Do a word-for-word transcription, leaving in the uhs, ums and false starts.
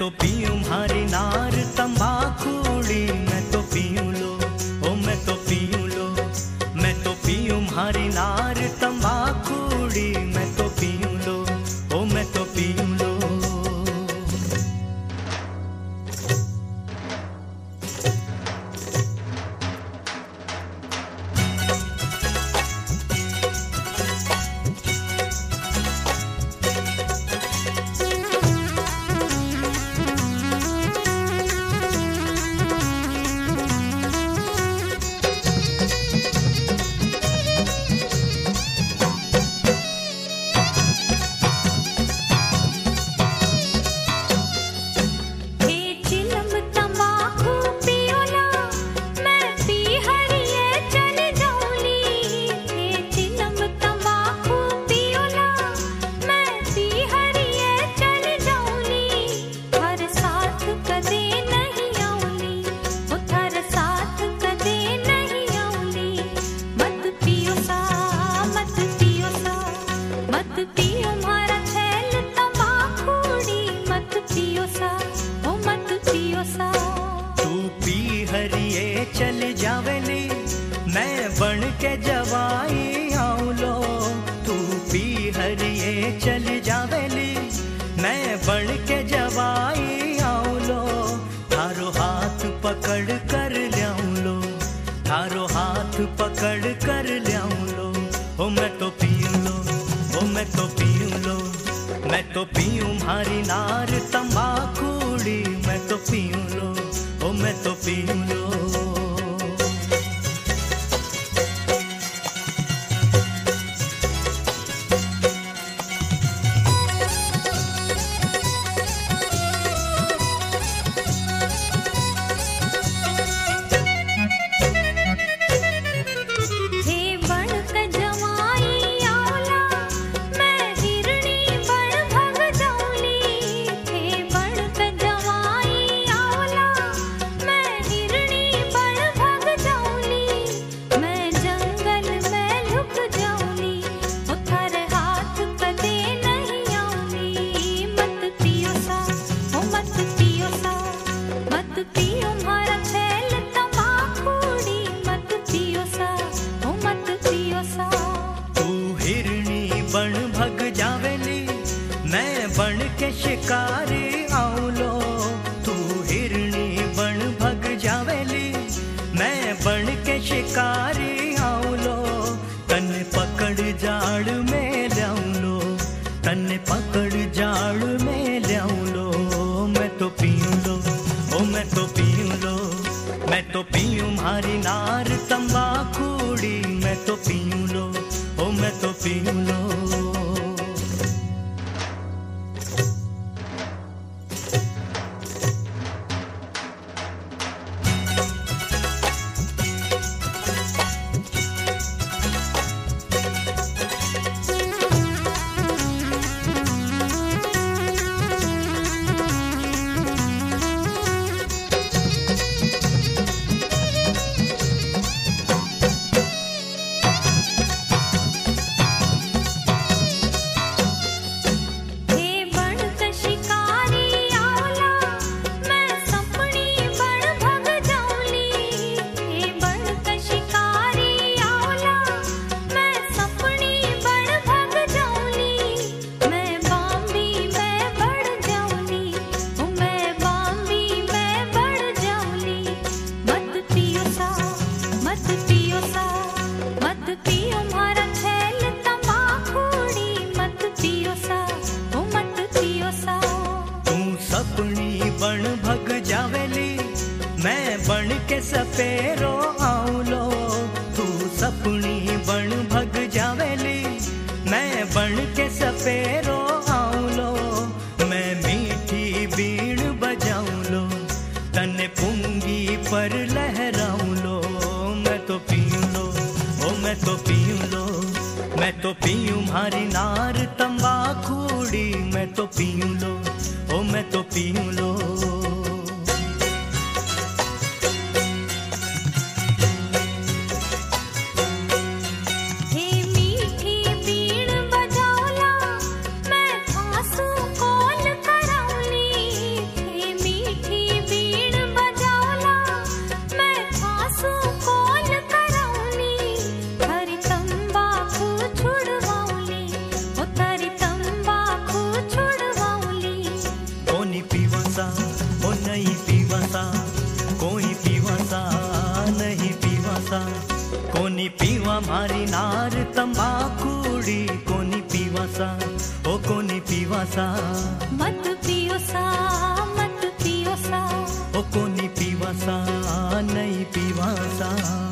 तो पीऊं भारी नार तंबाकूड़ी, मैं तो पीऊं लो, ओ मैं तो पीऊं लो, मैं तो पीऊं भारी नार तंबाकूड़ी, मैं तो पीऊं लो, ओ मैं तो पीऊं लो। चल जावेली मैं बन के जवाई आऊं लो, तू पी हरिए चल जावेली मैं बन के जवाई आऊं लो, थारो हाथ पकड़ कर ल्याऊं लो, थारो हाथ पकड़ कर ल्याऊं लो, ओ मैं तो पीऊं लो, ओ मैं तो पीऊं लो, मैं तो पीऊं भारी नार तंबाकूड़ी, मैं तो पीऊं लो, ओ मैं तो पीऊं लो। बन के शिकारी आऊं लो, तू हिरणी बन भग जावेली, मैं बन के शिकारी आऊं लो, तन पकड़ जाड़ में ल्याऊं लो, तन पकड़ जाड़ में ल्याऊं लो, मैं तो पीऊं लो, ओ मैं तो पीऊं लो, मैं तो पीऊं भारी नार तंबाकूड़ी, मैं तो पीऊं लो, ओ मैं तो पीऊं लो। बन भग जावेली मैं बन के सपेरो आऊं लो, तू सपनी बन भग जावेली मैं बन के सपेरो आऊं लो, मैं मीठी बीण बजाऊं लो, तने पुंगी पर लहराऊं लो, मैं तो पीऊं लो, ओ मैं तो पीऊं लो, मैं तो पीऊं भारी नार तंबाकूड़ी, मैं तो पीऊं लो, ओ मैं तो पीऊं लो। हे कोणी पीवा मारी नार तंबाकूड़ी, कोणी पीवा सा ओ कोणी पीवा सा, मत पियो सा मत पियो सा, ओ कोणी पीवा सा नहीं पीवा सा।